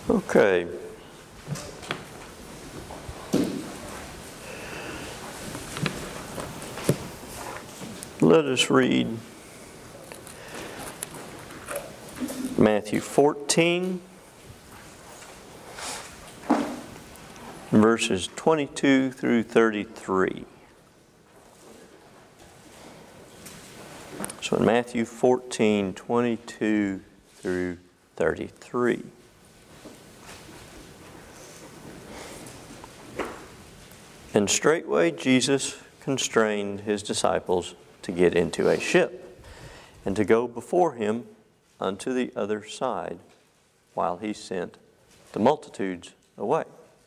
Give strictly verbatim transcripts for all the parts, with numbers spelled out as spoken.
Okay. Let us read Matthew fourteen, verses twenty-two through thirty-three. So in Matthew fourteen, twenty-two through thirty-three. And straightway Jesus constrained his disciples to get into a ship, and to go before him unto the other side, while he sent the multitudes away.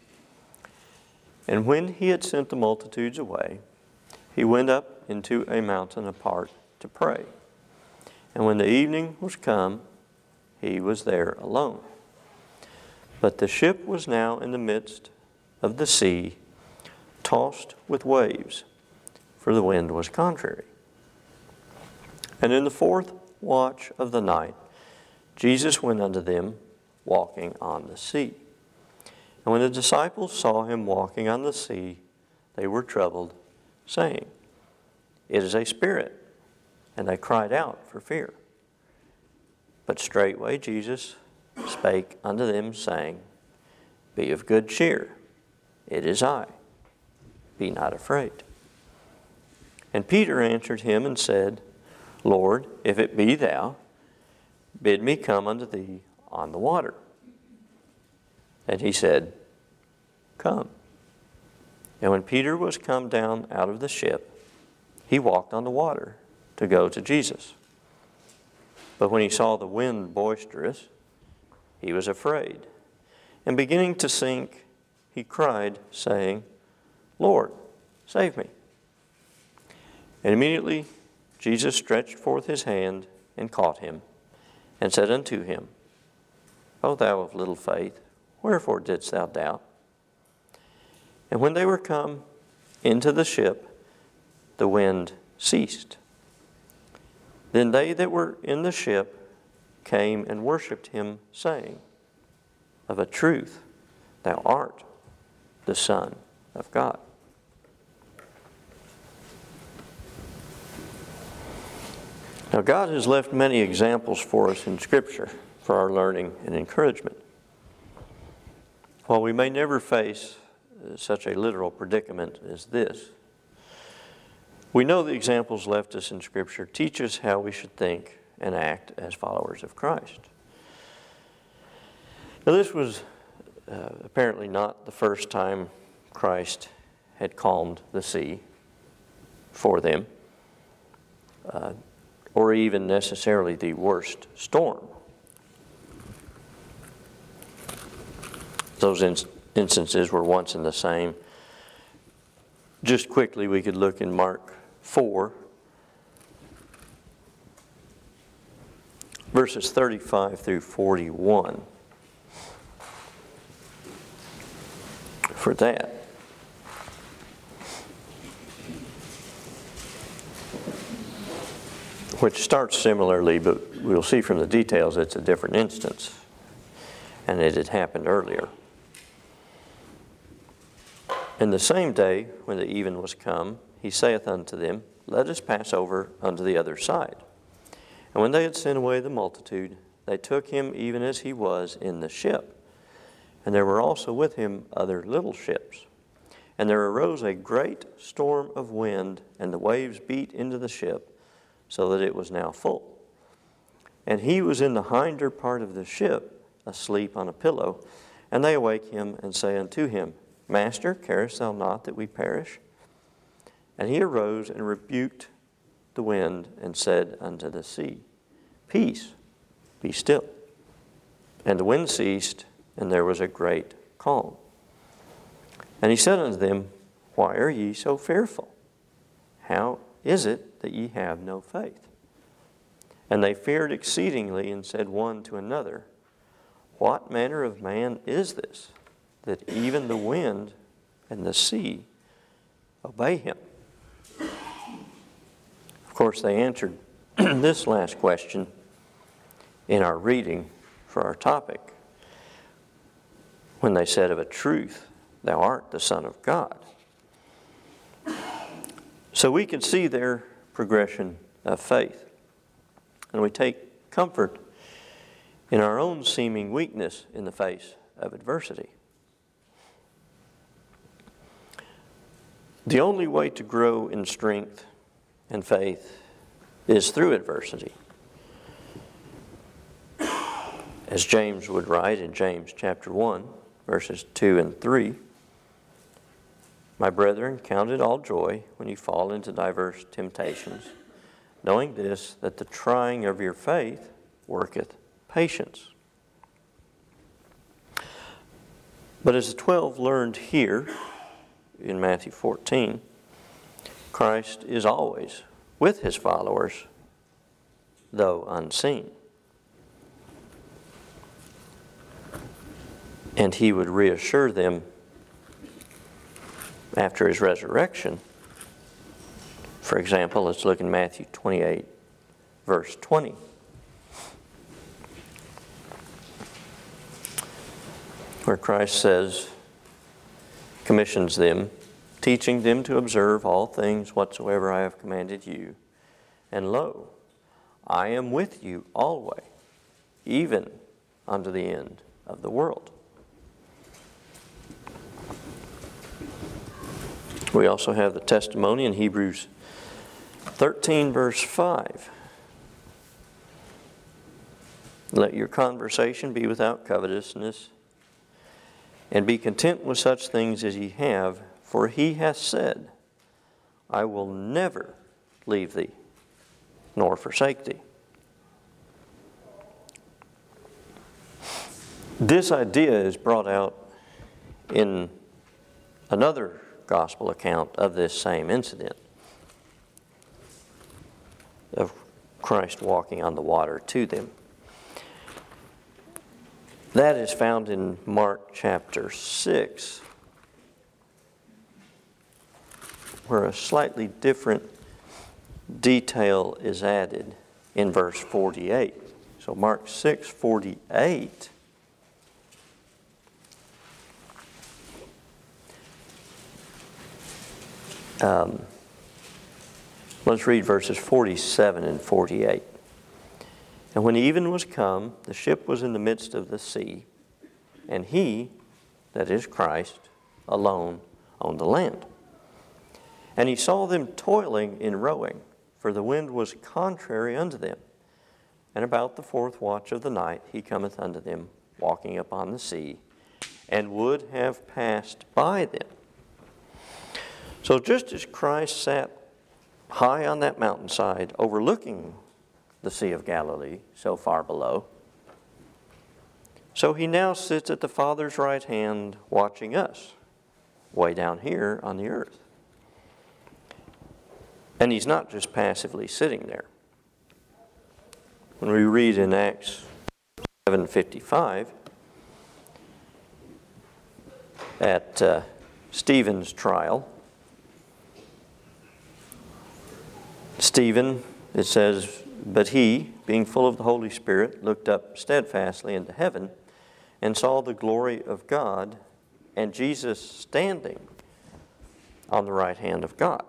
And when he had sent the multitudes away, he went up into a mountain apart to pray. And when the evening was come, he was there alone. But the ship was now in the midst of the sea, tossed with waves, for the wind was contrary. And in the fourth watch of the night, Jesus went unto them, walking on the sea. And when the disciples saw him walking on the sea, they were troubled, saying, It is a spirit. And they cried out for fear. But straightway Jesus spake unto them, saying, Be of good cheer, it is I. Be not afraid. And Peter answered him and said, Lord, if it be thou, bid me come unto thee on the water. And he said, Come. And when Peter was come down out of the ship, he walked on the water to go to Jesus. But when he saw the wind boisterous, he was afraid. And beginning to sink, he cried, saying, Lord, save me. And immediately Jesus stretched forth his hand and caught him, and said unto him, O thou of little faith, wherefore didst thou doubt? And when they were come into the ship, the wind ceased. Then they that were in the ship came and worshipped him, saying, Of a truth, thou art the Son of God. Now, God has left many examples for us in Scripture for our learning and encouragement. While we may never face such a literal predicament as this, we know the examples left us in Scripture teach us how we should think and act as followers of Christ. Now, this was uh, apparently not the first time Christ had calmed the sea for them. Uh, or even necessarily the worst storm. Those in- instances were once and the same. Just quickly, we could look in Mark four, verses thirty-five through forty-one. For that. Which starts similarly, but we'll see from the details it's a different instance, and it had happened earlier. And the same day, when the even was come, he saith unto them, Let us pass over unto the other side. And when they had sent away the multitude, they took him even as he was in the ship. And there were also with him other little ships. And there arose a great storm of wind, and the waves beat into the ship, so that it was now full. And he was in the hinder part of the ship, asleep on a pillow. And they awake him, and say unto him, Master, carest thou not that we perish? And he arose and rebuked the wind, and said unto the sea, Peace, be still. And the wind ceased, and there was a great calm. And he said unto them, Why are ye so fearful? How is it that ye have no faith? And they feared exceedingly, and said one to another, What manner of man is this, that even the wind and the sea obey him? Of course, they answered this last question in our reading for our topic. when they said of a truth, Thou art the Son of God. So we can see their progression of faith. And we take comfort in our own seeming weakness in the face of adversity. The only way to grow in strength and faith is through adversity. As James would write in James chapter one, verses two and three, My brethren, count it all joy when you fall into diverse temptations, knowing this, that the trying of your faith worketh patience. But as the twelve learned here in Matthew fourteen, Christ is always with his followers, though unseen. And he would reassure them after his resurrection. For example, let's look in Matthew twenty-eight, verse twenty. Where Christ says, commissions them, teaching them to observe all things whatsoever I have commanded you. And lo, I am with you always, even unto the end of the world. We also have the testimony in Hebrews thirteen, verse five. Let your conversation be without covetousness, and be content with such things as ye have, for he hath said, I will never leave thee, nor forsake thee. This idea is brought out in another gospel account of this same incident of Christ walking on the water to them. That is found in Mark chapter six, where a slightly different detail is added in verse forty-eight. So Mark six forty-eight. Um, let's read verses forty-seven and forty-eight. And when even was come, the ship was in the midst of the sea, and he, that is Christ, alone on the land. And he saw them toiling in rowing, for the wind was contrary unto them. And about the fourth watch of the night he cometh unto them, walking upon the sea, and would have passed by them. So just as Christ sat high on that mountainside, overlooking the Sea of Galilee, so far below, so he now sits at the Father's right hand, watching us, way down here on the earth. And he's not just passively sitting there. When we read in Acts seven fifty-five, at uh, Stephen's trial, Stephen, it says, but he, being full of the Holy Spirit, looked up steadfastly into heaven and saw the glory of God and Jesus standing on the right hand of God.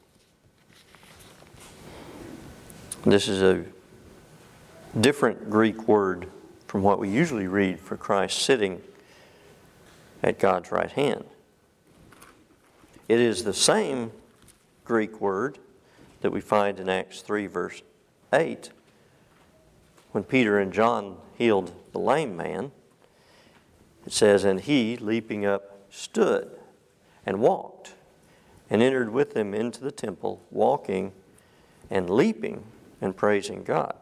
This is a different Greek word from what we usually read for Christ sitting at God's right hand. It is the same Greek word that we find in Acts three, verse eight, when Peter and John healed the lame man. It says, and he, leaping up, stood and walked, and entered with them into the temple, walking and leaping and praising God.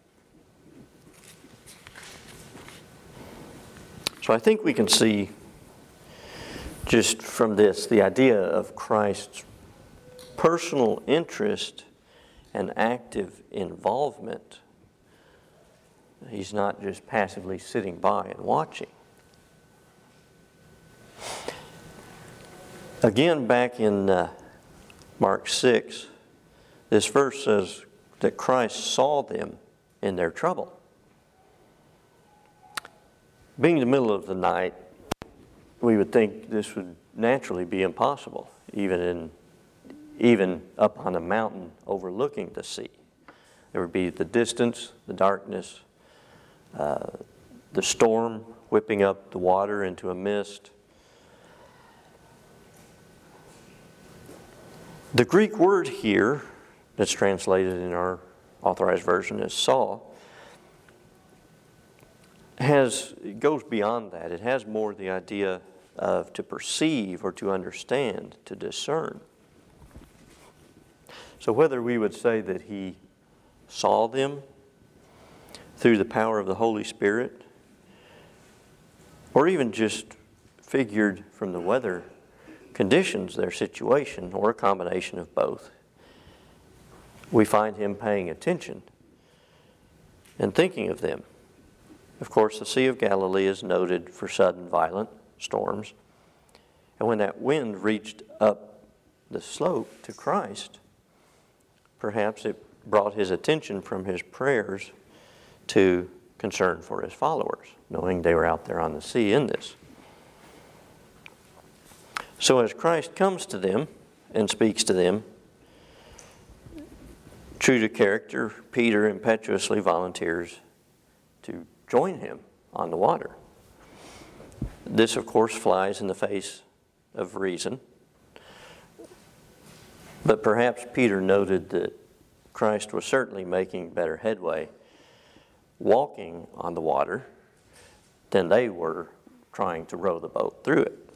So I think we can see just from this the idea of Christ's personal interest and active involvement. He's not just passively sitting by and watching. Again, back in uh, Mark six, this verse says that Christ saw them in their trouble. Being in the middle of the night, we would think this would naturally be impossible, even in even up on a mountain overlooking the sea. There would be the distance, the darkness, uh, the storm whipping up the water into a mist. The Greek word here that's translated in our Authorized Version as saw has, it goes beyond that. It has more the idea of to perceive or to understand, to discern. So whether we would say that he saw them through the power of the Holy Spirit, or even just figured from the weather conditions their situation, or a combination of both, we find him paying attention and thinking of them. Of course, the Sea of Galilee is noted for sudden violent storms. And when that wind reached up the slope to Christ, perhaps it brought his attention from his prayers to concern for his followers, knowing they were out there on the sea in this. So as Christ comes to them and speaks to them, true to character, Peter impetuously volunteers to join him on the water. This, of course, flies in the face of reason. But perhaps Peter noted that Christ was certainly making better headway walking on the water than they were trying to row the boat through it.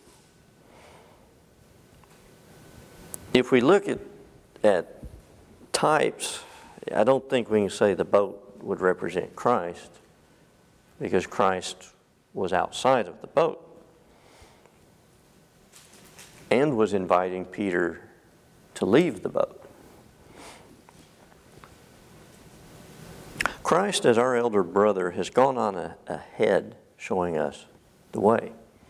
If we look at, at types, I don't think we can say the boat would represent Christ, because Christ was outside of the boat and was inviting Peter to leave the boat. Christ, as our elder brother, has gone on a, ahead, showing us the way.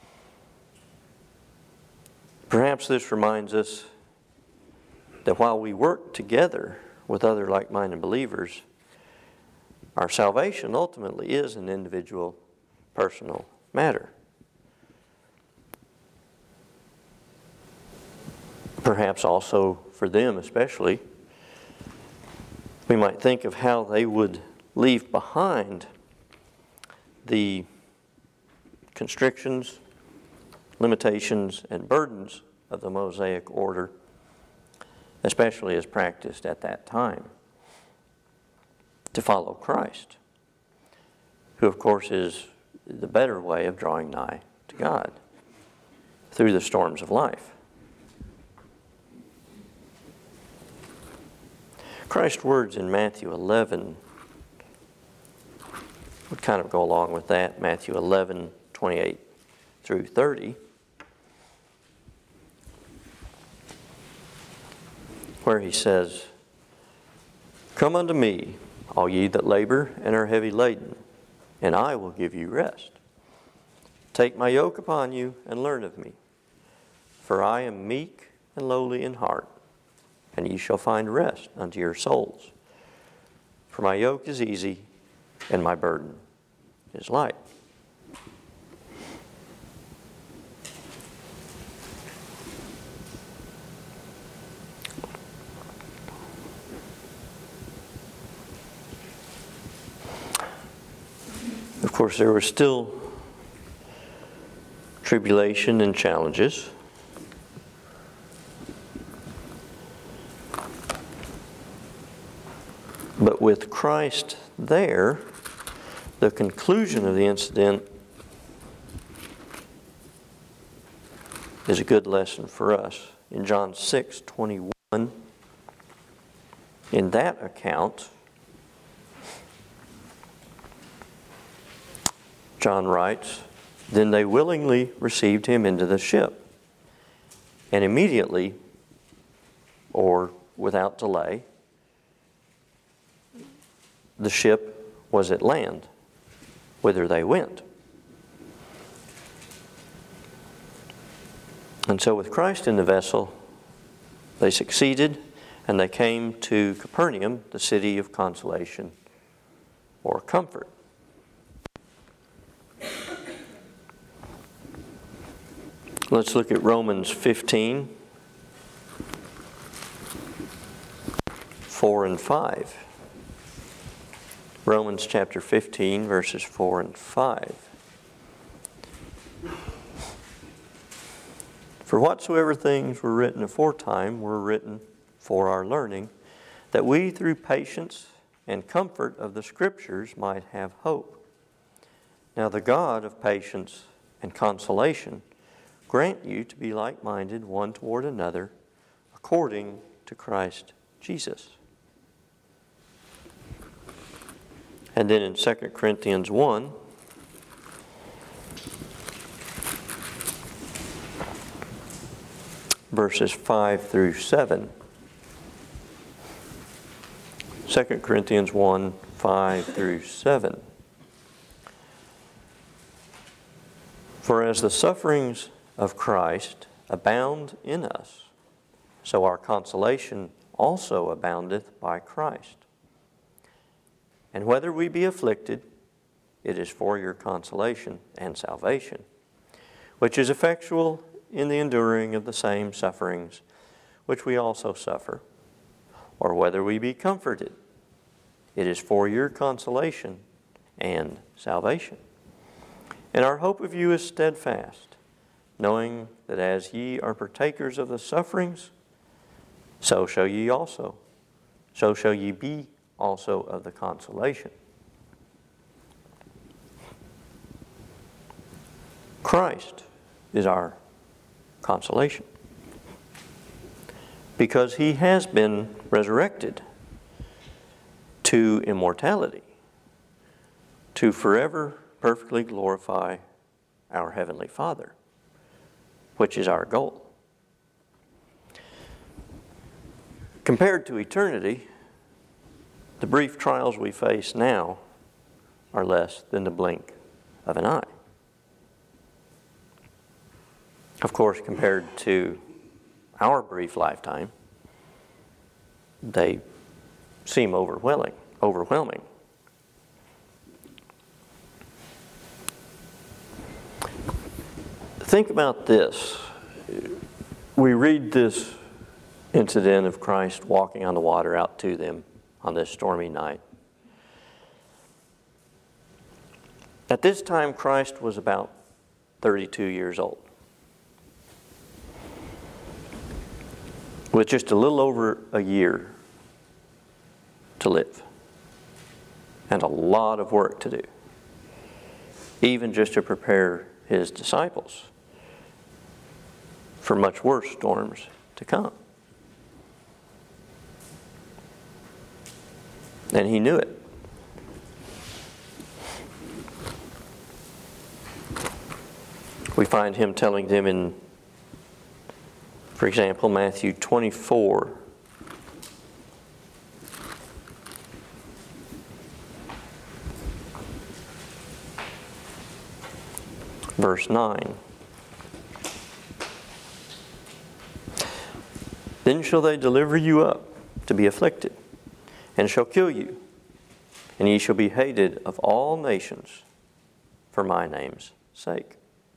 Perhaps this reminds us that while we work together with other like-minded believers, our salvation ultimately is an individual, personal matter. Perhaps also for them especially, we might think of how they would leave behind the constrictions, limitations, and burdens of the Mosaic order, especially as practiced at that time, to follow Christ, who of course is the better way of drawing nigh to God through the storms of life. Christ's words in Matthew eleven would kind of go along with that. Matthew eleven, twenty-eight through thirty, where he says, "Come unto me, all ye that labor and are heavy laden, and I will give you rest. Take my yoke upon you and learn of me, for I am meek and lowly in heart, and ye shall find rest unto your souls. For my yoke is easy and my burden is light." Of course, there were still tribulation and challenges. But with Christ there, the conclusion of the incident is a good lesson for us. In John six twenty-one, in that account, John writes, "Then they willingly received him into the ship, and immediately, or without delay, the ship was at land, whither they went." And so with Christ in the vessel, they succeeded, and they came to Capernaum, the city of consolation or comfort. Let's look at Romans fifteen, four and five. Romans chapter fifteen, verses four and five. For whatsoever things were written aforetime were written for our learning, that we through patience and comfort of the Scriptures might have hope. Now the God of patience and consolation grant you to be like-minded one toward another, according to Christ Jesus. And then in Second Corinthians one, verses five through seven. Second Corinthians one, five through seven. For as the sufferings of Christ abound in us, so our consolation also aboundeth by Christ. And whether we be afflicted, it is for your consolation and salvation, which is effectual in the enduring of the same sufferings which we also suffer. Or whether we be comforted, it is for your consolation and salvation. And our hope of you is steadfast, knowing that as ye are partakers of the sufferings, so shall ye also, so shall ye be also of the consolation. Christ is our consolation, because he has been resurrected to immortality, to forever perfectly glorify our Heavenly Father, which is our goal. Compared to eternity, the brief trials we face now are less than the blink of an eye. Of course, compared to our brief lifetime, they seem overwhelming. overwhelming. Think about this. We read this incident of Christ walking on the water out to them on this stormy night. At this time, Christ was about thirty-two years old, with just a little over a year to live, and a lot of work to do, even just to prepare his disciples for much worse storms to come. And he knew it. We find him telling them in, for example, Matthew twenty-four, verse nine. Then shall they deliver you up to be afflicted, and shall kill you, and ye shall be hated of all nations for my name's sake.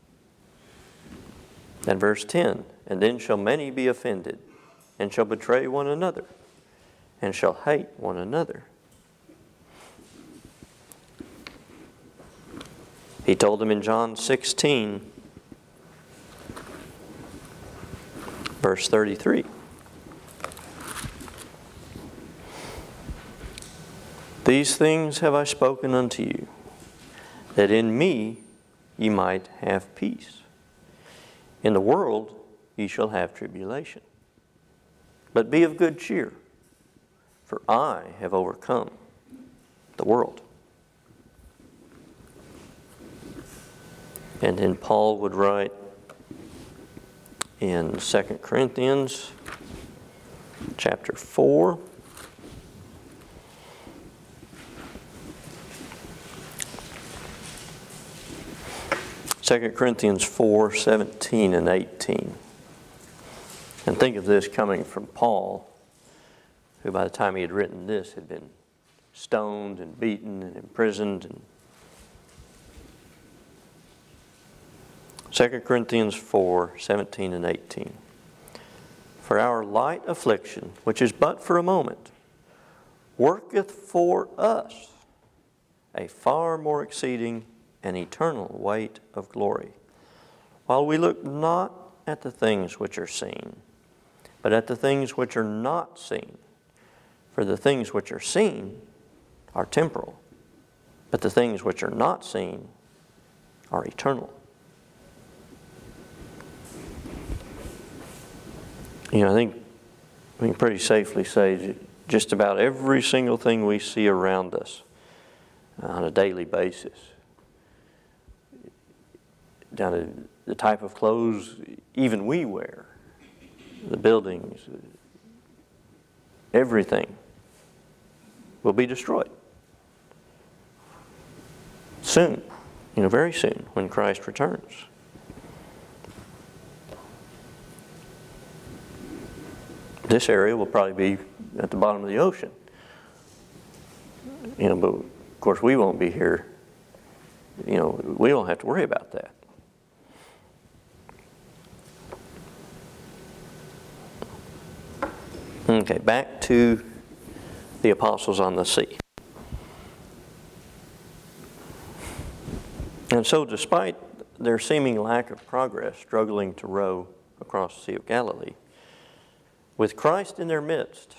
And verse ten, and then shall many be offended, and shall betray one another, and shall hate one another. He told them in John sixteen, verse thirty-three. These things have I spoken unto you, that in me ye might have peace. In the world ye shall have tribulation. But be of good cheer, for I have overcome the world. And then Paul would write in Second Corinthians chapter four, Second Corinthians four, seventeen and eighteen. And think of this coming from Paul, who by the time he had written this had been stoned and beaten and imprisoned. And Second Corinthians four, seventeen and eighteen. For our light affliction, which is but for a moment, worketh for us a far more exceeding and eternal weight of glory, while we look not at the things which are seen, but at the things which are not seen. For the things which are seen are temporal, but the things which are not seen are eternal. You know, I think we can pretty safely say just about every single thing we see around us on a daily basis, down to the type of clothes even we wear, the buildings, everything will be destroyed. Soon, you know, very soon, when Christ returns. This area will probably be at the bottom of the ocean. You know, but of course we won't be here. You know, we don't have to worry about that. Okay, back to the apostles on the sea. And so despite their seeming lack of progress, struggling to row across the Sea of Galilee, with Christ in their midst,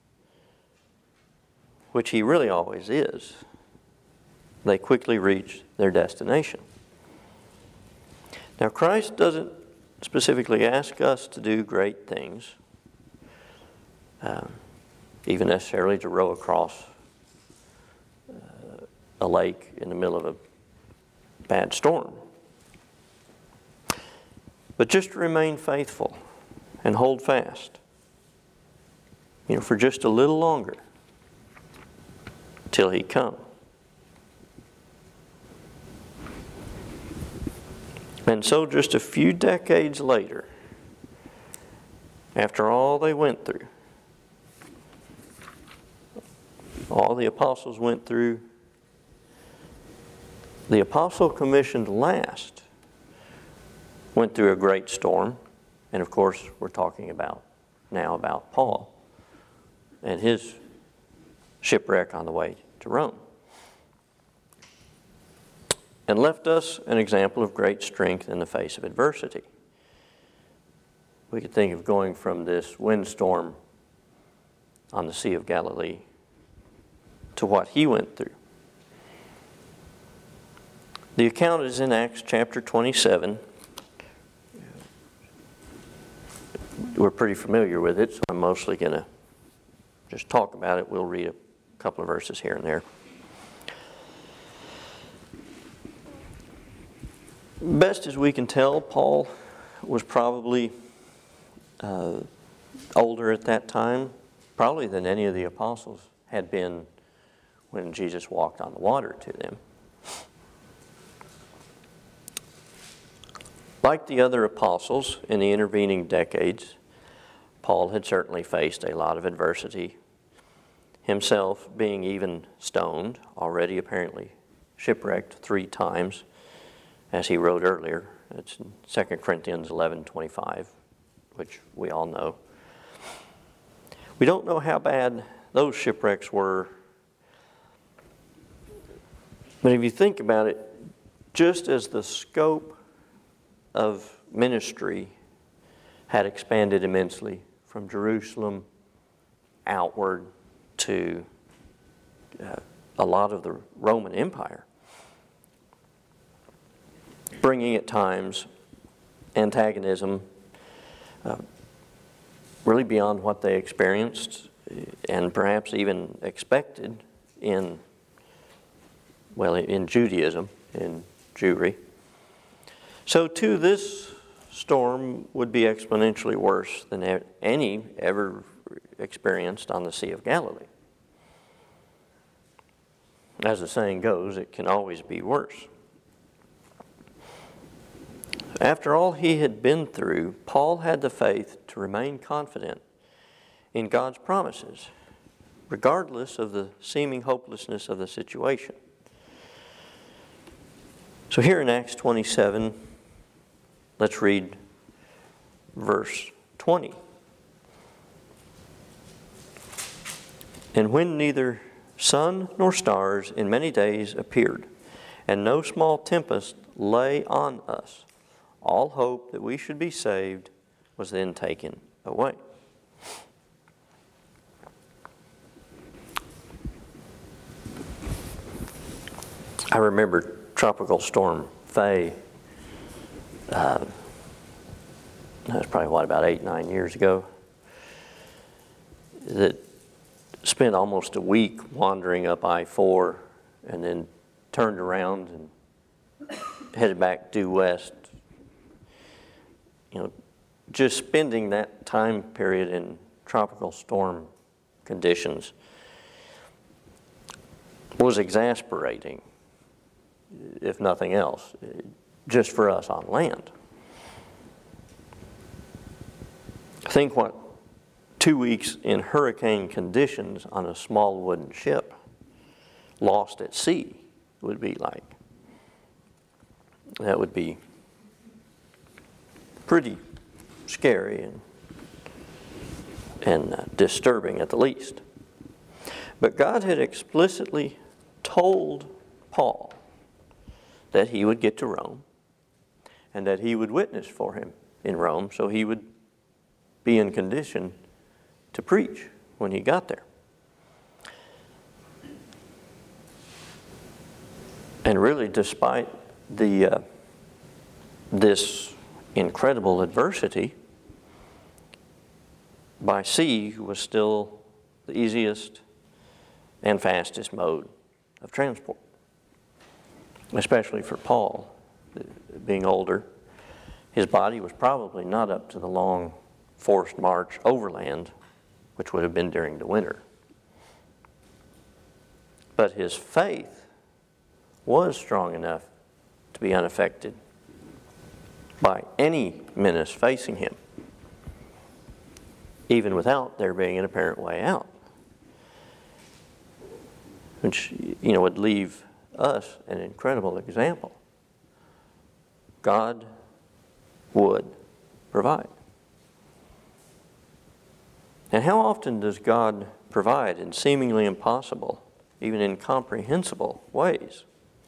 which He really always is, they quickly reach their destination. Now, Christ doesn't specifically ask us to do great things, um, even necessarily to row across uh, a lake in the middle of a bad storm, but just to remain faithful and hold fast. You know, for just a little longer till He come. And so just a few decades later, after all they went through, all the apostles went through, the apostle commissioned last went through a great storm. And of course, we're talking about now about Paul and his shipwreck on the way to Rome. And left us an example of great strength in the face of adversity. We could think of going from this windstorm on the Sea of Galilee to what he went through. The account is in Acts chapter twenty-seven. We're pretty familiar with it, so I'm mostly going to just talk about it. We'll read a couple of verses here and there. Best as we can tell, Paul was probably uh, older at that time, probably than any of the apostles had been when Jesus walked on the water to them. Like the other apostles in the intervening decades, Paul had certainly faced a lot of adversity, himself being even stoned, already apparently shipwrecked three times, as he wrote earlier. It's in Second Corinthians eleven twenty-five, which we all know. We don't know how bad those shipwrecks were, but if you think about it, just as the scope of ministry had expanded immensely from Jerusalem outward to uh, a lot of the Roman Empire, bringing at times antagonism uh, really beyond what they experienced and perhaps even expected in, well, in Judaism, in Jewry. So too, this storm would be exponentially worse than any ever experienced on the Sea of Galilee. As the saying goes, it can always be worse. After all he had been through, Paul had the faith to remain confident in God's promises, regardless of the seeming hopelessness of the situation. So here in Acts twenty-seven, Let's read verse twenty. And when neither sun nor stars in many days appeared, and no small tempest lay on us, all hope that we should be saved was then taken away. I remember Tropical Storm Faye. Uh, that was probably, what, about eight, nine years ago. That spent almost a week wandering up I four and then turned around and headed back due west. You know, just spending that time period in tropical storm conditions was exasperating, if nothing else, just for us on land. Think what two weeks in hurricane conditions on a small wooden ship lost at sea would be like. That would be pretty scary and, and uh, disturbing at the least. But God had explicitly told Paul that he would get to Rome and that he would witness for him in Rome, so he would be in condition to preach when he got there. And really, despite the uh, this incredible adversity, by sea was still the easiest and fastest mode of transport, especially for Paul, being older. His body was probably not up to the long forced march overland, which would have been during the winter. But his faith was strong enough to be unaffected by any menace facing him, even without there being an apparent way out, which, you know, would leave us an incredible example. God would provide. And how often does God provide in seemingly impossible, even incomprehensible ways?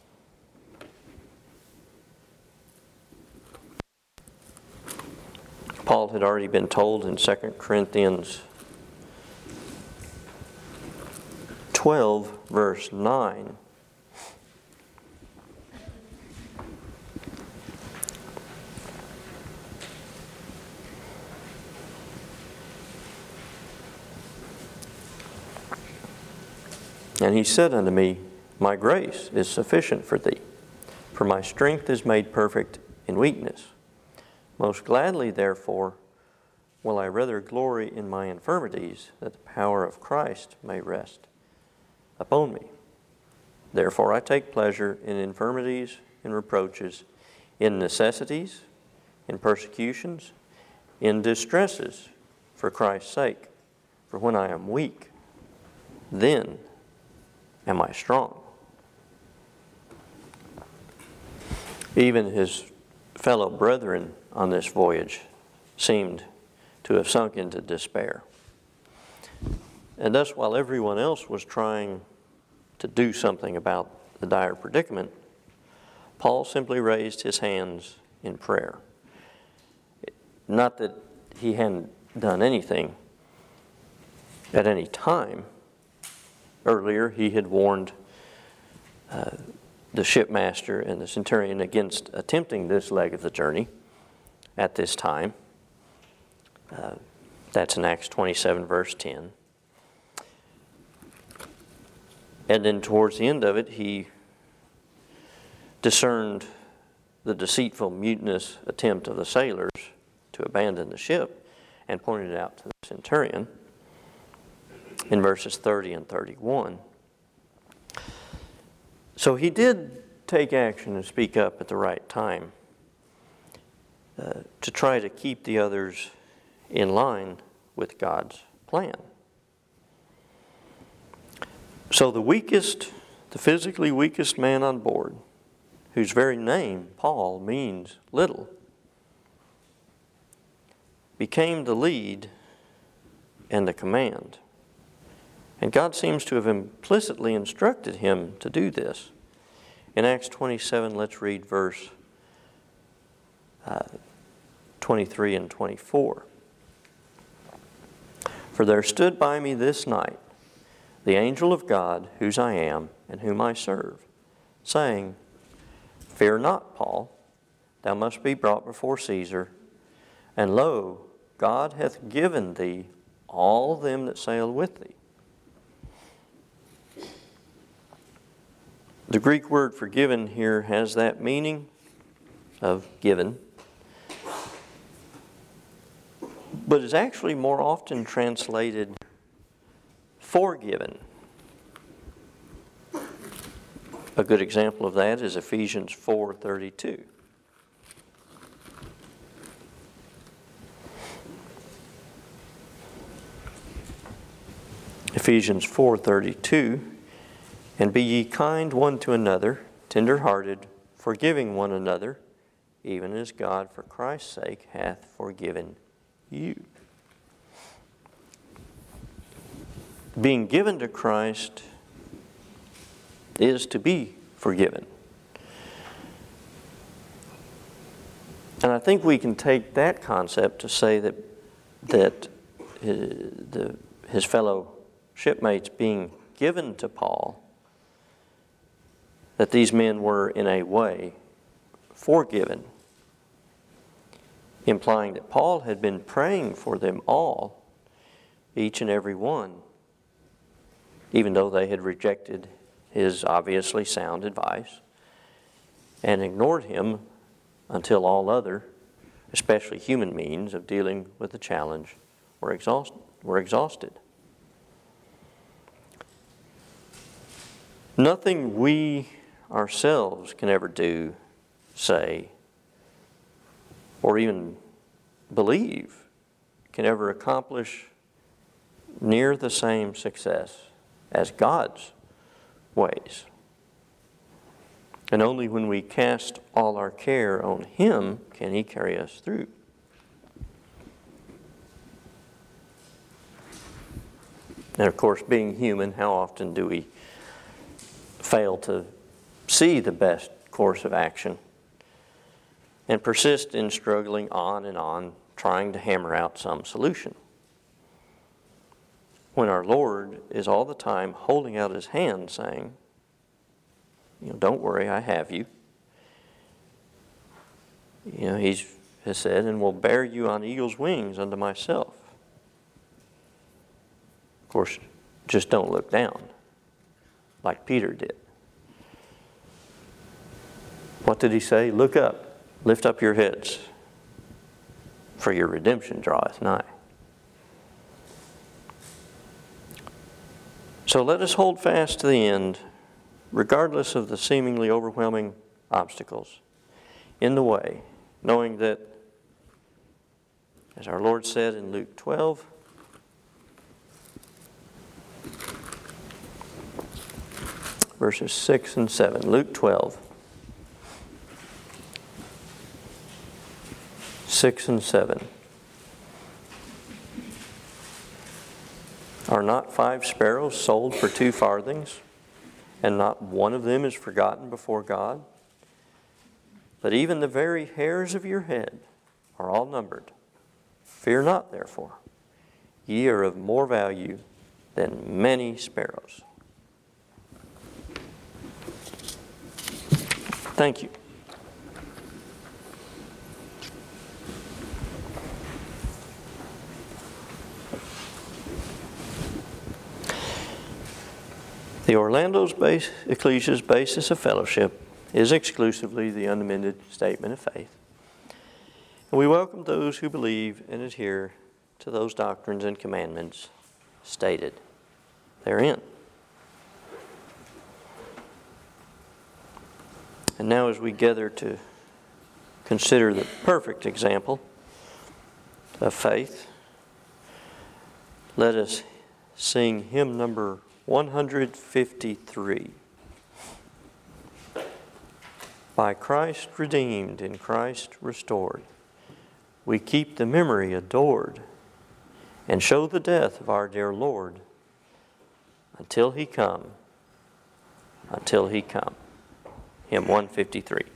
Paul had already been told in Second Corinthians twelve, verse nine, and he said unto me, My grace is sufficient for thee, for my strength is made perfect in weakness. Most gladly, therefore, will I rather glory in my infirmities, that the power of Christ may rest upon me. Therefore I take pleasure in infirmities, in reproaches, in necessities, in persecutions, in distresses, for Christ's sake. For when I am weak, then am I strong. Even his fellow brethren on this voyage seemed to have sunk into despair. And thus, while everyone else was trying to do something about the dire predicament, Paul simply raised his hands in prayer. Not that he hadn't done anything at any time. Earlier, he had warned uh, the shipmaster and the centurion against attempting this leg of the journey at this time. Uh, that's in Acts twenty-seven, verse ten. And then towards the end of it, he discerned the deceitful, mutinous attempt of the sailors to abandon the ship and pointed it out to the centurion in verses thirty and thirty-one. So he did take action and speak up at the right time uh, to try to keep the others in line with God's plan. So the weakest, the physically weakest man on board, whose very name, Paul, means little, became the lead and the command. And God seems to have implicitly instructed him to do this. In Acts twenty-seven, let's read verse uh, twenty-three and twenty-four. For there stood by me this night the angel of God, whose I am and whom I serve, saying, Fear not, Paul, thou must be brought before Caesar. And lo, God hath given thee all them that sail with thee. The Greek word for given here has that meaning of given, but is actually more often translated forgiven. A good example of that is Ephesians four thirty-two. Ephesians four thirty-two, and be ye kind one to another, tender-hearted, forgiving one another, even as God for Christ's sake hath forgiven you. Being given to Christ is to be forgiven. And I think we can take that concept to say that that his, the, his fellow shipmates being given to Paul, that these men were in a way forgiven, implying that Paul had been praying for them all, each and every one, even though they had rejected his obviously sound advice and ignored him until all other, especially human means of dealing with the challenge, were exhaust, were exhausted. Nothing we ourselves can ever do, say, or even believe can ever accomplish near the same success as God's ways. And only when we cast all our care on Him can He carry us through. And of course, being human, how often do we fail to see the best course of action and persist in struggling on and on, trying to hammer out some solution, when our Lord is all the time holding out His hand saying, you know, don't worry, I have you. You know, He has said, and will bear you on eagle's wings unto myself. Of course, just don't look down like Peter did. What did He say? Look up, lift up your heads, for your redemption draweth nigh. So let us hold fast to the end, regardless of the seemingly overwhelming obstacles in the way, knowing that, as our Lord said in Luke twelve, verses six and seven. Luke twelve, six and seven. Are not five sparrows sold for two farthings, and not one of them is forgotten before God? But even the very hairs of your head are all numbered. Fear not, therefore. Ye are of more value than many sparrows. Thank you. The Orlando's base, Ecclesia's basis of fellowship is exclusively the unamended statement of faith. And we welcome those who believe and adhere to those doctrines and commandments stated therein. And now as we gather to consider the perfect example of faith, let us sing hymn number one hundred fifty-three. By Christ redeemed, in Christ restored, we keep the memory adored and show the death of our dear Lord until he come, until he come. Hymn one fifty-three.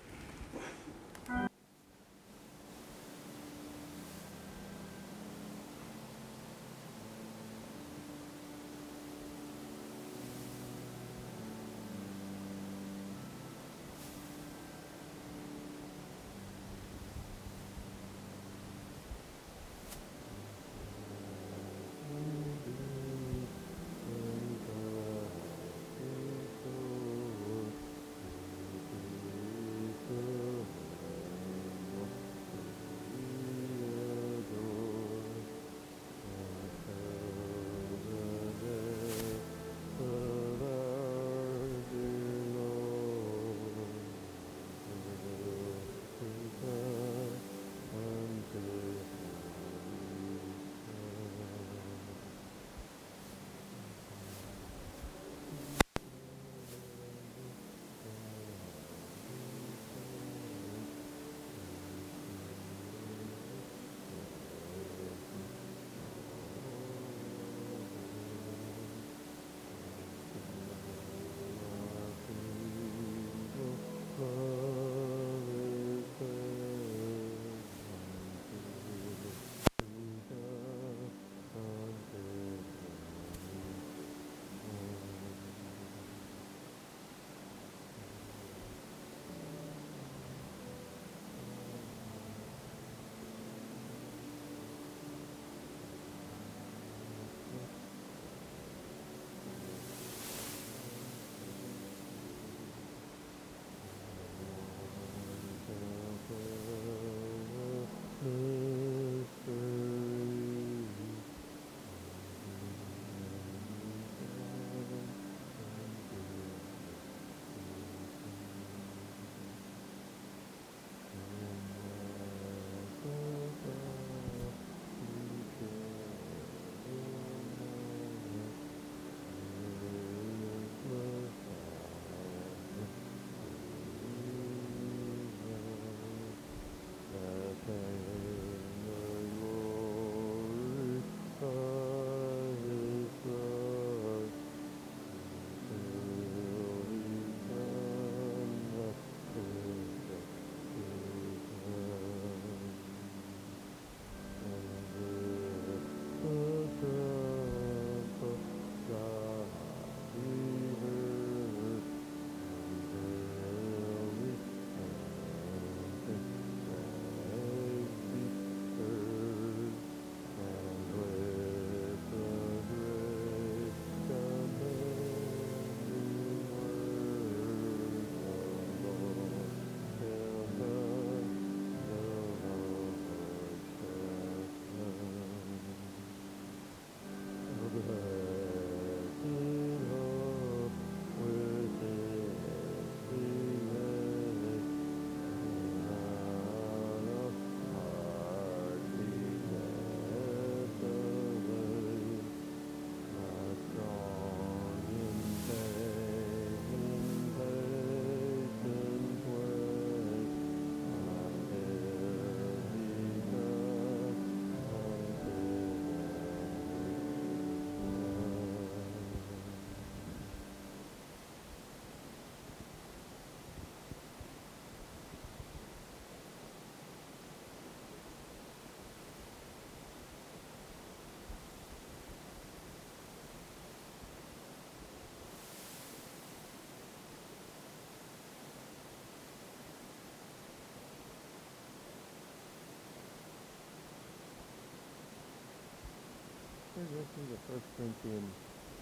Listen to First Corinthians.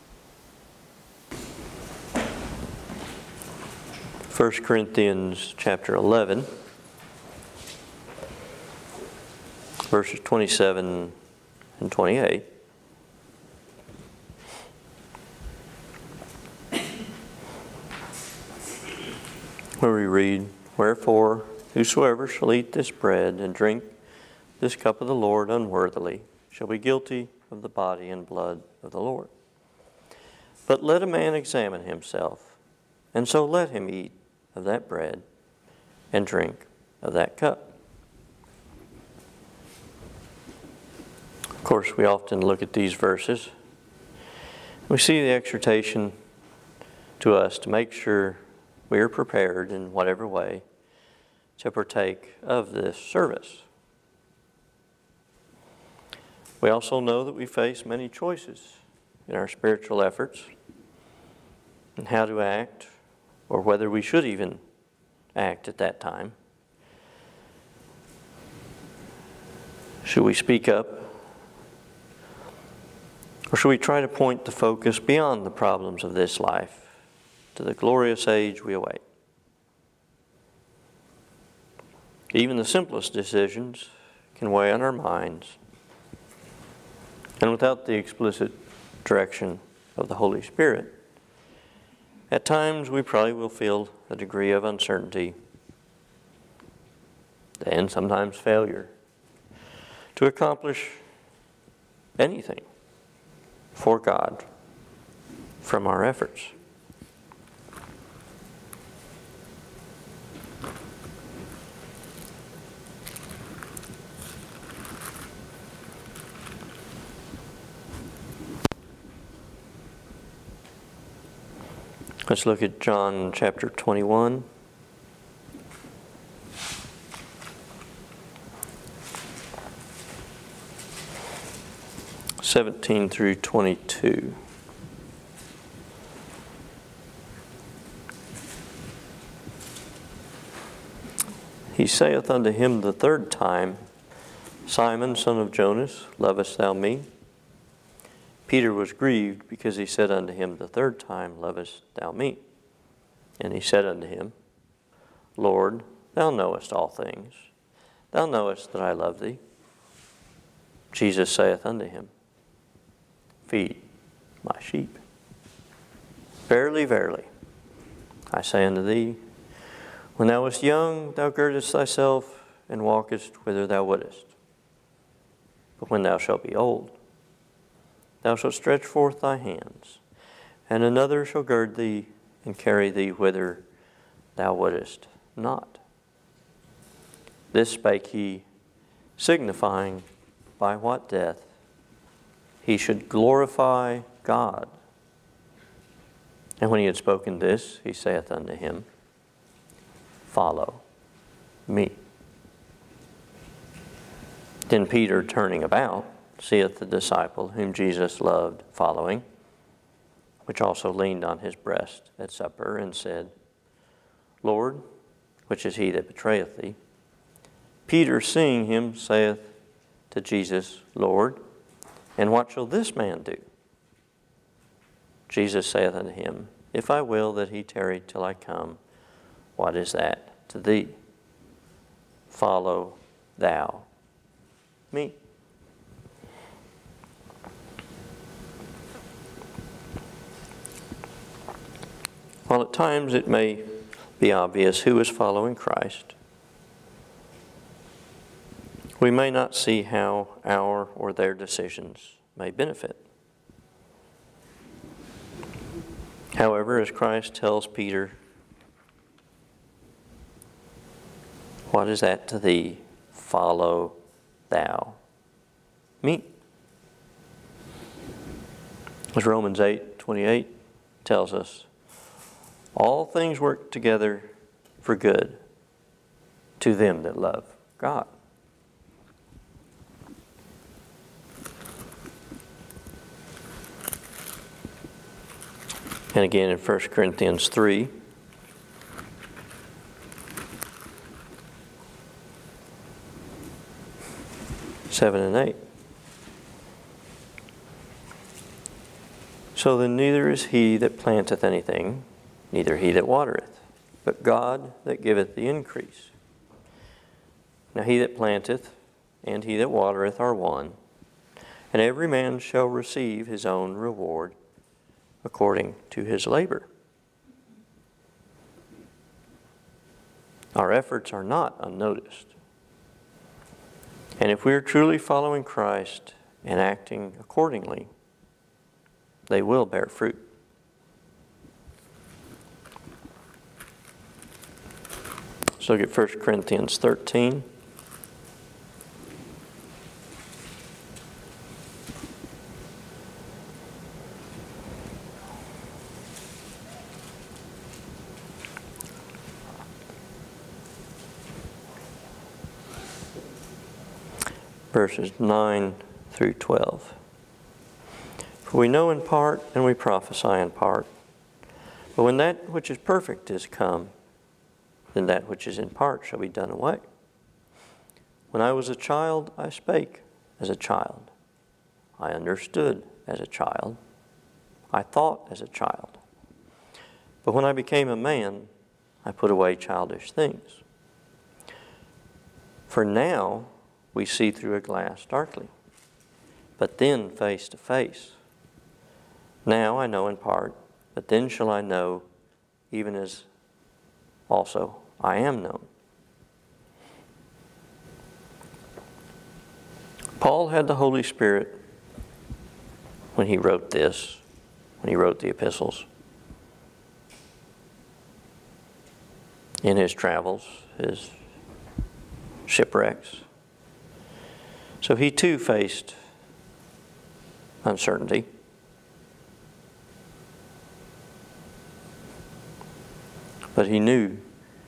First Corinthians chapter eleven, verses twenty-seven and twenty-eight. Where we read, "Wherefore, whosoever shall eat this bread and drink this cup of the Lord unworthily shall be guilty of the body and blood of the Lord. But let a man examine himself, and so let him eat of that bread and drink of that cup. Of course, we often look at these verses. We see the exhortation to us to make sure we are prepared in whatever way to partake of this service. We also know that we face many choices in our spiritual efforts and how to act, or whether we should even act at that time. Should we speak up? Or should we try to point the focus beyond the problems of this life to the glorious age we await? Even the simplest decisions can weigh on our minds, and without the explicit direction of the Holy Spirit, at times we probably will feel a degree of uncertainty and sometimes failure to accomplish anything for God from our efforts. Let's look at John chapter twenty-one. seventeen through twenty-two. He saith unto him the third time, Simon, son of Jonas, lovest thou me? Peter was grieved because he said unto him the third time, Lovest thou me? And he said unto him, Lord, thou knowest all things. Thou knowest that I love thee. Jesus saith unto him, Feed my sheep. Verily, verily, I say unto thee, when thou wast young, thou girdest thyself and walkest whither thou wouldest. But when thou shalt be old, thou shalt stretch forth thy hands, and another shall gird thee and carry thee whither thou wouldest not. This spake he, signifying by what death he should glorify God. And when he had spoken this, he saith unto him, Follow me. Then Peter, turning about, seeth the disciple whom Jesus loved following, which also leaned on his breast at supper, and said, Lord, which is he that betrayeth thee? Peter, seeing him, saith to Jesus, Lord, and what shall this man do? Jesus saith unto him, If I will that he tarry till I come, what is that to thee? Follow thou me. While at times it may be obvious who is following Christ, we may not see how our or their decisions may benefit. However, as Christ tells Peter, what is that to thee? Follow thou me. As Romans eight twenty-eight tells us, all things work together for good to them that love God. And again in First Corinthians three, seven and eight. So then neither is he that planteth anything, neither he that watereth, but God that giveth the increase. Now he that planteth and he that watereth are one, and every man shall receive his own reward according to his labor. Our efforts are not unnoticed. And if we are truly following Christ and acting accordingly, they will bear fruit. Let's look at First Corinthians thirteen. verses nine through twelve. For we know in part, and we prophesy in part. But when that which is perfect is come, then that which is in part shall be done away. When I was a child, I spake as a child. I understood as a child. I thought as a child. But when I became a man, I put away childish things. For now we see through a glass darkly, but then face to face. Now I know in part, but then shall I know, even as also I am known. Paul had the Holy Spirit when he wrote this, when he wrote the epistles. In his travels, his shipwrecks. So he too faced uncertainty. But he knew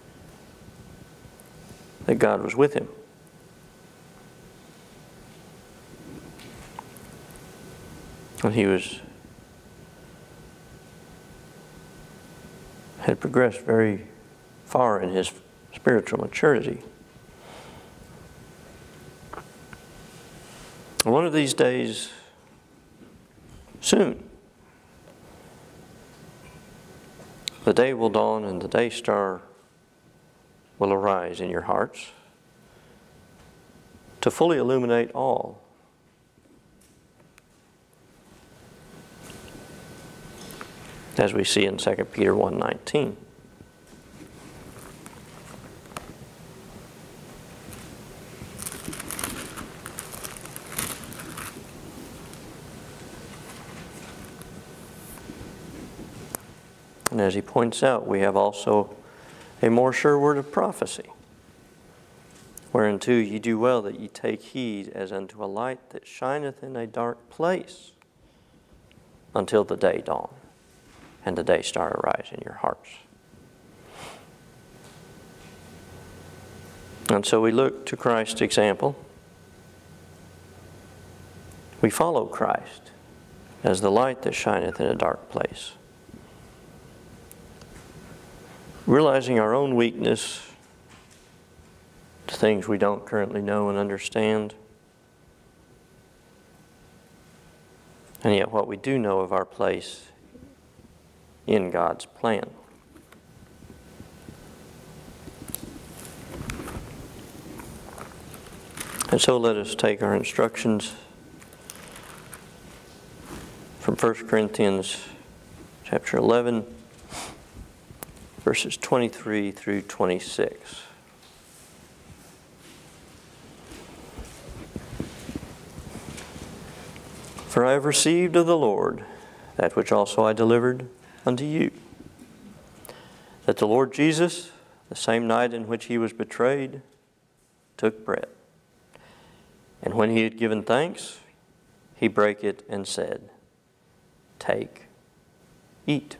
that God was with him. And he was had progressed very far in his spiritual maturity. One of these days, soon, the day will dawn and the day star will arise in your hearts to fully illuminate all. As we see in Second Peter one nineteen. And as he points out, we have also a more sure word of prophecy, whereunto ye do well that ye take heed as unto a light that shineth in a dark place until the day dawn and the day star arise in your hearts. And so we look to Christ's example. We follow Christ as the light that shineth in a dark place. Realizing our own weakness to things we don't currently know and understand, and yet what we do know of our place in God's plan. And so let us take our instructions from First Corinthians chapter eleven, verses twenty-three through twenty-six. For I have received of the Lord that which also I delivered unto you, that the Lord Jesus, the same night in which he was betrayed, took bread. And when he had given thanks, he brake it and said, Take, eat.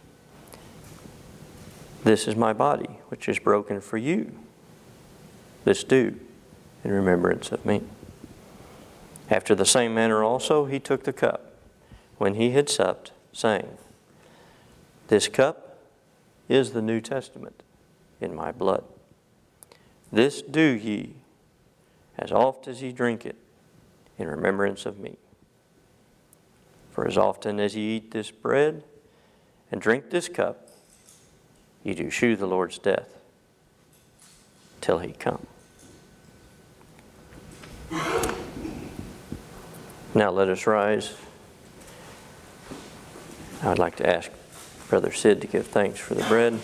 This is my body, which is broken for you. This do in remembrance of me. After the same manner also he took the cup, when he had supped, saying, This cup is the New Testament in my blood. This do ye, as oft as ye drink it, in remembrance of me. For as often as ye eat this bread and drink this cup, ye do shew the Lord's death till he come. Now let us rise. I would like to ask Brother Sid to give thanks for the bread.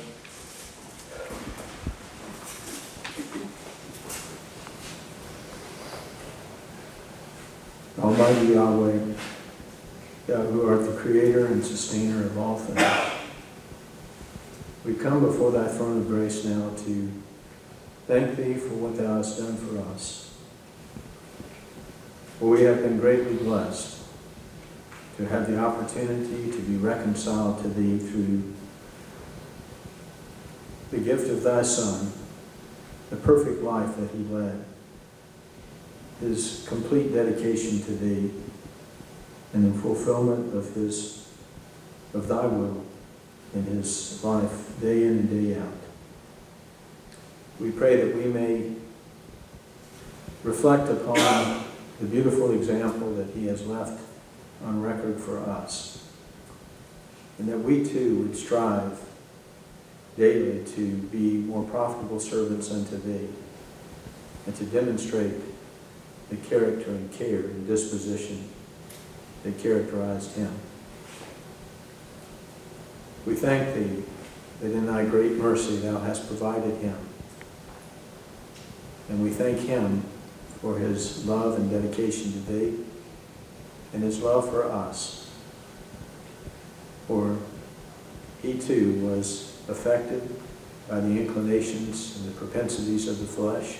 Almighty Yahweh, Thou who art the creator and sustainer of all things, we come before Thy throne of grace now to thank Thee for what Thou hast done for us. For we have been greatly blessed to have the opportunity to be reconciled to Thee through the gift of Thy Son, the perfect life that He led, his complete dedication to thee and the fulfillment of his, of thy will in his life, day in and day out. We pray that we may reflect upon the beautiful example that he has left on record for us, and that we too would strive daily to be more profitable servants unto thee, and to demonstrate the character and care and disposition that characterized him. We thank thee that in thy great mercy thou hast provided him, and we thank him for his love and dedication to thee, and his love for us. For he too was affected by the inclinations and the propensities of the flesh,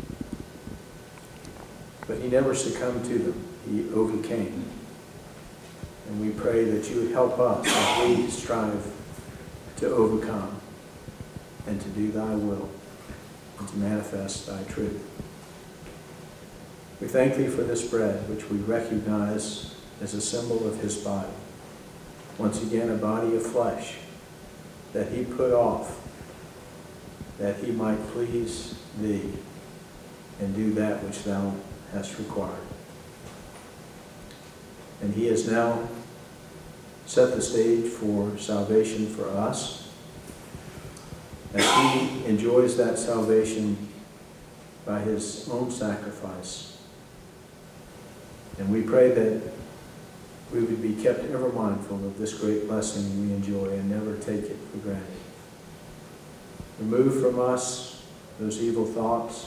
but he never succumbed to them. He overcame. And we pray that you would help us as we strive to overcome and to do thy will and to manifest thy truth. We thank thee for this bread, which we recognize as a symbol of his body. Once again, a body of flesh that he put off, that he might please thee and do that which thou hast required. And he has now set the stage for salvation for us, as he enjoys that salvation by his own sacrifice. And we pray that we would be kept ever mindful of this great blessing we enjoy and never take it for granted. Remove from us those evil thoughts,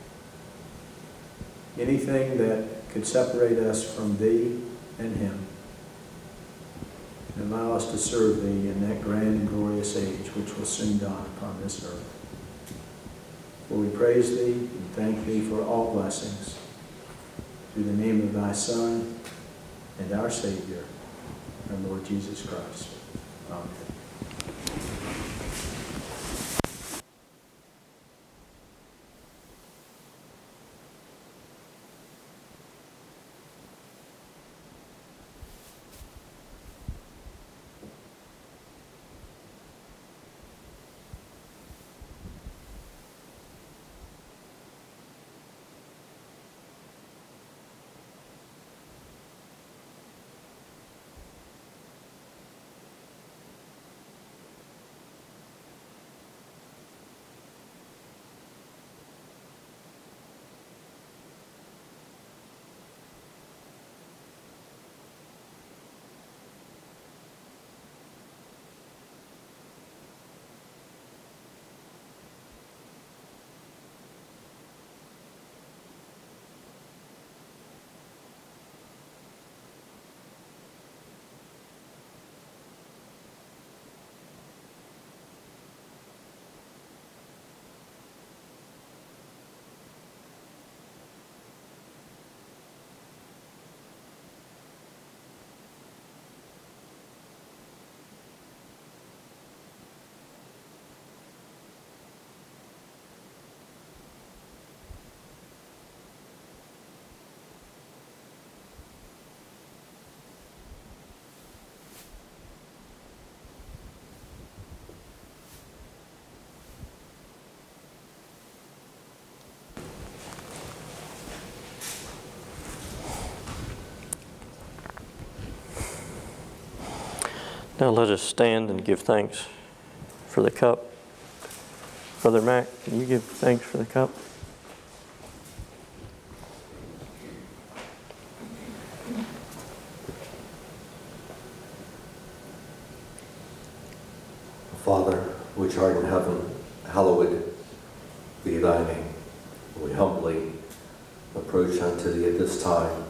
anything that could separate us from thee and him, and allow us to serve thee in that grand and glorious age which will soon dawn upon this earth. For we praise thee and thank thee for all blessings, through the name of thy Son and our Savior, our Lord Jesus Christ. Amen. Now let us stand and give thanks for the cup. Brother Mac, can you give thanks for the cup? Father, which art in heaven, hallowed be thy name. We humbly approach unto thee at this time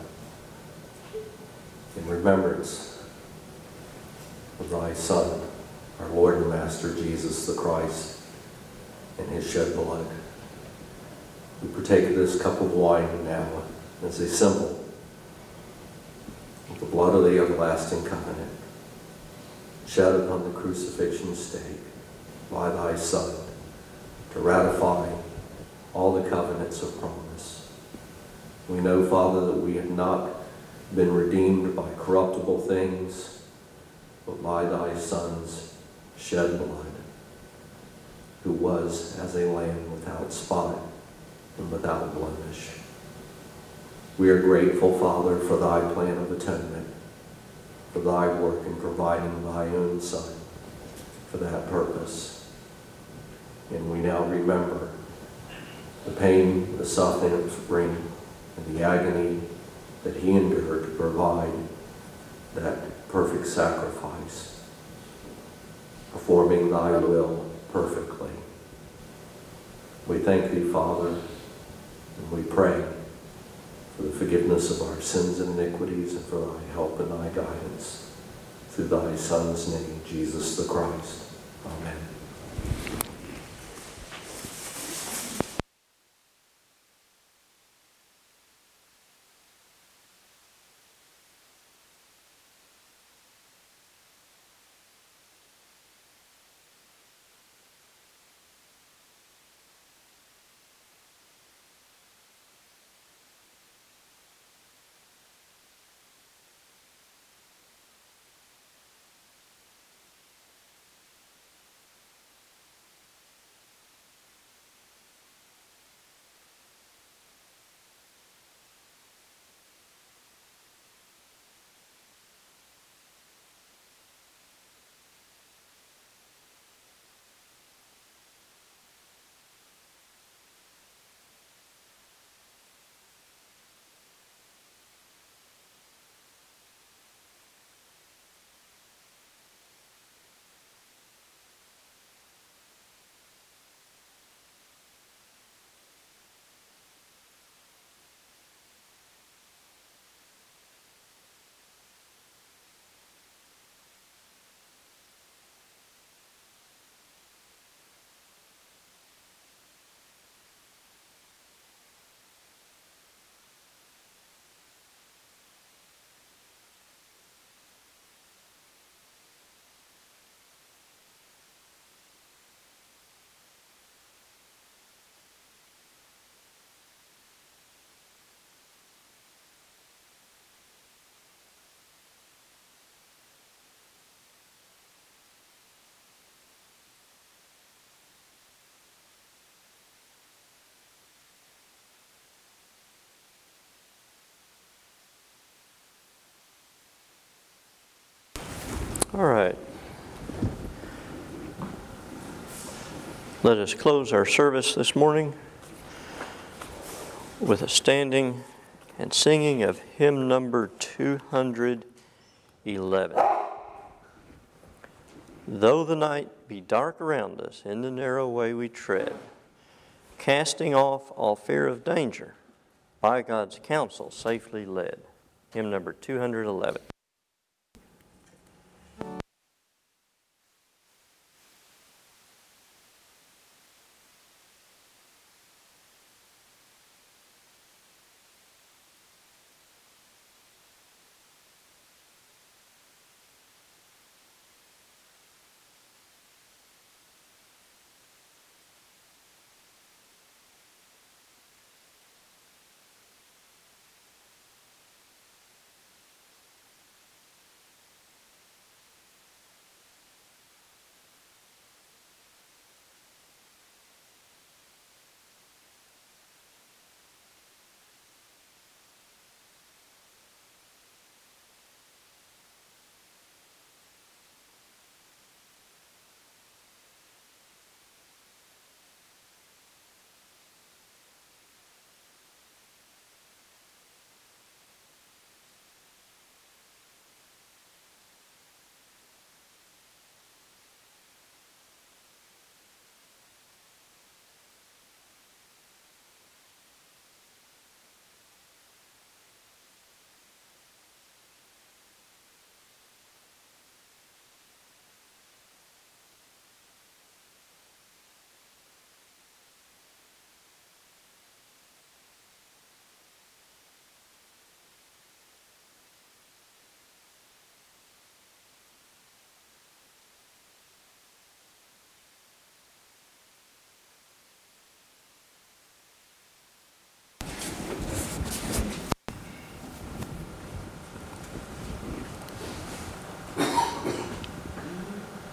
in remembrance of thy Son, our Lord and Master Jesus the Christ, and his shed blood. We partake of this cup of wine now as a symbol of the blood of the everlasting covenant, shed upon the crucifixion stake by thy Son, to ratify all the covenants of promise. We know, Father, that we have not been redeemed by corruptible things, but by thy Son's shed blood, who was as a lamb without spot and without blemish. We are grateful, Father, for thy plan of atonement, for thy work in providing thy own Son for that purpose. And we now remember the pain, the suffering, and the agony that he endured to provide that perfect sacrifice, performing thy will perfectly. We thank thee, Father, and we pray for the forgiveness of our sins and iniquities and for thy help and thy guidance. Through thy Son's name, Jesus the Christ. Amen. All right. Let us close our service this morning with a standing and singing of hymn number two hundred eleven. Though the night be dark around us, in the narrow way we tread, casting off all fear of danger, by God's counsel safely led. Hymn number two hundred eleven.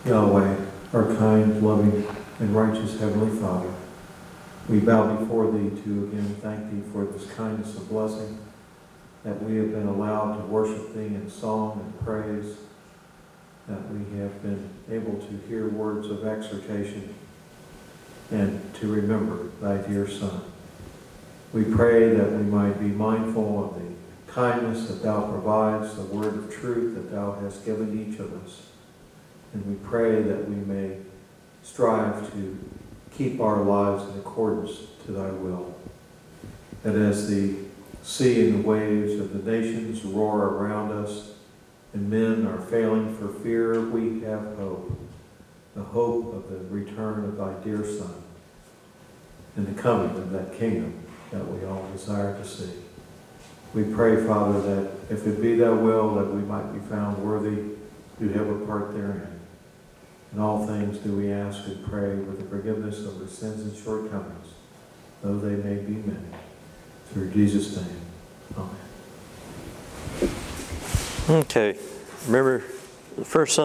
Yahweh, our kind, loving, and righteous Heavenly Father, we bow before Thee to again thank Thee for this kindness and blessing that we have been allowed to worship Thee in song and praise, that we have been able to hear words of exhortation and to remember Thy dear Son. We pray that we might be mindful of the kindness that Thou provides, the word of truth that Thou hast given each of us. And we pray that we may strive to keep our lives in accordance to Thy will. That as the sea and the waves of the nations roar around us, and men are failing for fear, we have hope. The hope of the return of Thy dear Son and the coming of that kingdom that we all desire to see. We pray, Father, that if it be Thy will, that we might be found worthy to have a part therein. In all things do we ask and pray with the forgiveness of our sins and shortcomings, though they may be many. Through Jesus' name, amen. Okay, remember the first Sunday